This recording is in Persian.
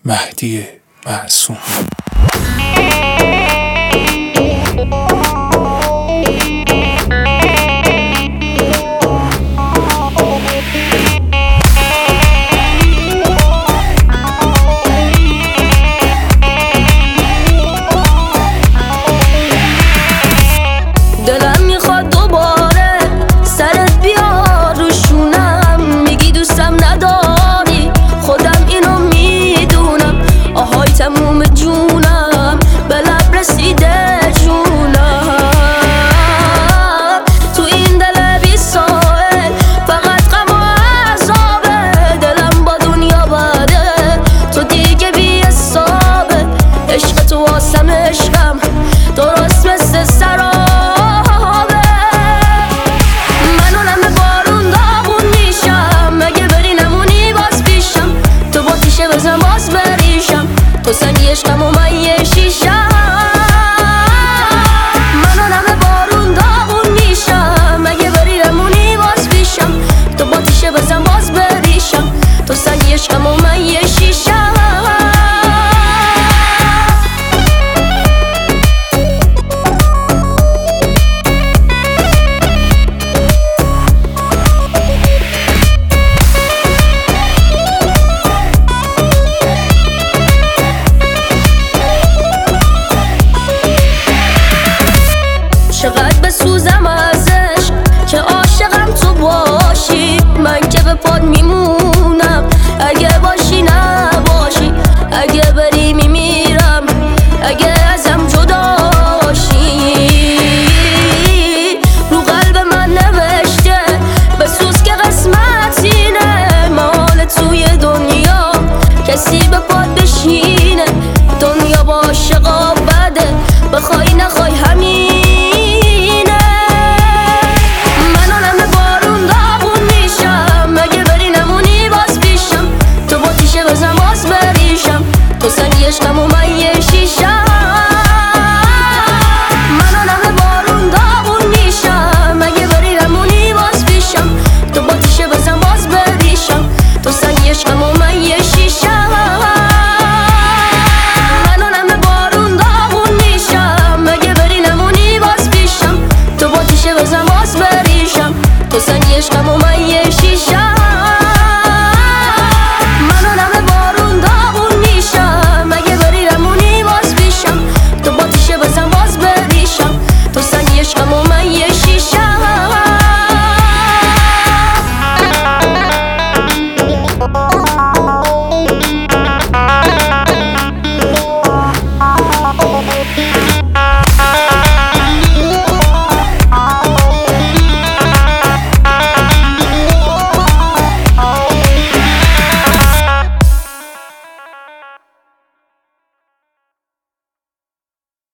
مهدی معصوم. دلم میخواد دوباره سرت بیار رو شونم، میگی دوستم نداری، خودم اینو میدونم، آهای تموم جونم به لب رسیده جونم، تو این دل بی ساحل فقط غم و عذابه، دلم با دنیا بده تو دیگه بی حسابه، عشق تو واسم عشقم درست مثل سرابه، بزن باز بریشم تو سنگی عشقم و من یه شیشم، من آدم بارون داغون میشم، اگه بریرمونی باز بیشم تو با تیشه بزن باز بریشم تو سنگی عشقم و من یه شیشم. چقدر بسوزم ازش که عاشقم تو باشی، من که به پاد میمونم اگه باشی نباشی، اگه بری میمیرم اگه ازم جداشی، رو قلب من نوشته بسوز که قسمت اینه، مال توی دنیا کسی به پاد بشینه، دنیا با عاشقا بده بخوای نخوای هم